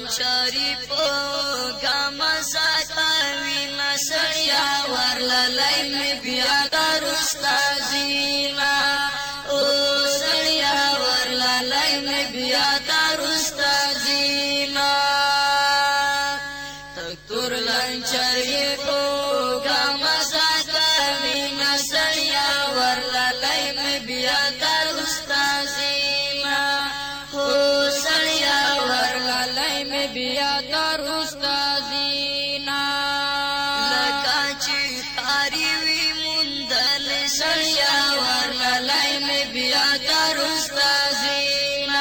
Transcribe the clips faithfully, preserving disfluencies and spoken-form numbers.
لنچاری پو گامزا تاوی نسڑیا ورللائی میں بیاتا رستازینا او سڑیا ورللائی میں بیاتا رستازینا تکتور لنچاری پو گامزا تاوی نسڑیا ورللائی میں بیاتا رستازینا او سڑیا ورللائی میں بیاتا رستازینا لکا چی خاری وی مندل سڑیا ورللائی میں بیاتا رستازینا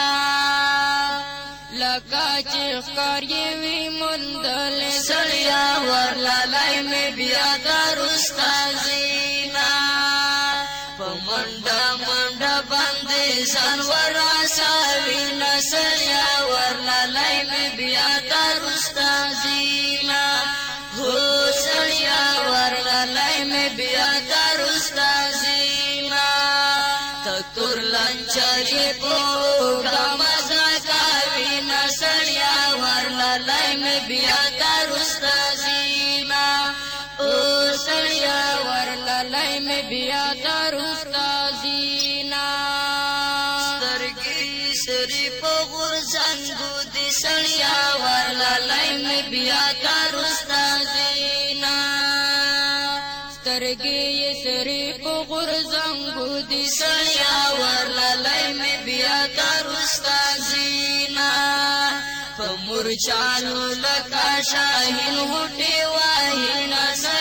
لکا چی خاری وی مندل سڑیا ورللائی میں بیاتا رستازینا پمنڈا منڈا بندے سنور آساوی نسڑیا ورللائی میں بیاتا رستازینا ہو سڑیا ورللائی میں بیاتا رستازینا تکتور لنچاری پو گامزا کاوی نسڑیا ورللائی میں بیاتا رستازینا او سڑیا ورللائی میں بیاتا رستازینا سترگی سری پو غرزنگو دی سڑیا ورللائی میں بیاتا رستازینا سترگی سری پو غرزنگو دی سڑیا ورللائی میں بیاتا رستازینا پمور چالو لکا شاہین ہوٹی واہی نسڑیا